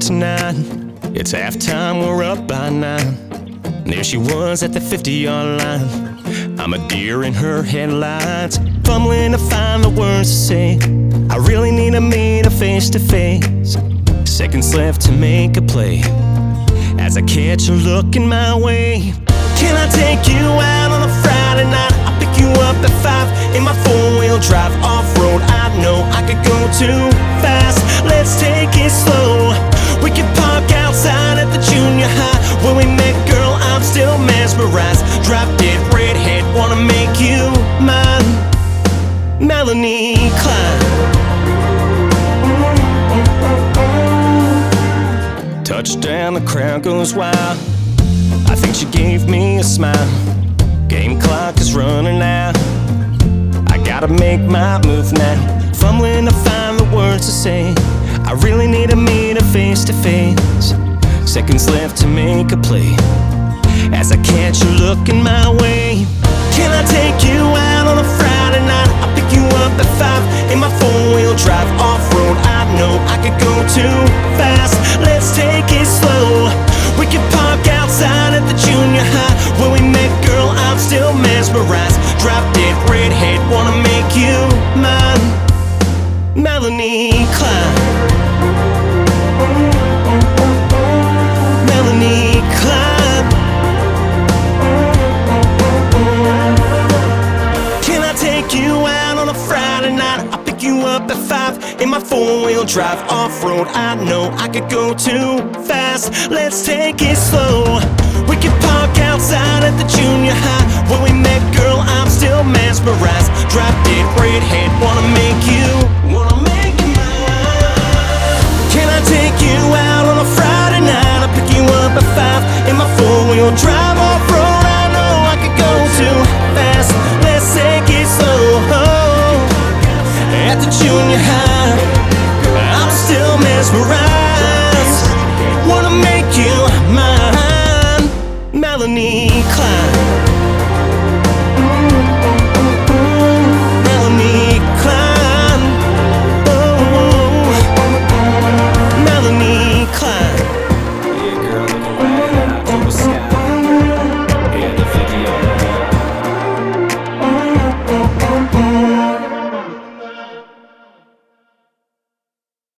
tonight. It's halftime, we're up by 9. And there she was at the 50-yard line. I'm a deer in her headlights, fumbling to find the words to say. I really need to meet her face to face. Seconds left to make a play. As I catch her looking my way. Can I take you out on a Friday night? I'll pick you up at 5 in my 4-wheel drive off-road. I know I could go too fast. Let's take it slow. We can park outside at the junior high. When we met, girl, I'm still mesmerized. Drop dead redhead, wanna make you mine. Melanie Klein. Touchdown, the crowd goes wild. I think she gave me a smile. Game clock is running out. I gotta make my move now. Fumbling to find the words to say. I really need to meet her face to face. Seconds left to make a play. As I catch her looking my way. Can I take you out on a Friday night? I'll pick you up at 5 in my 4-wheel drive off-road. I know I could go too fast. Let's take it slow. We can park outside at the junior high. When we met, girl, I'm still mesmerized. Drop dead redhead, wanna make you mine. Melanie Klein. Melanie Klein. Can I take you out on a Friday night? I'll pick you up at 5 in my 4-wheel drive off-road. I know I could go too fast. Let's take it slow. We can park outside at the junior high. When we met, girl, I'm still mesmerized. Drop dead redhead, wanna make you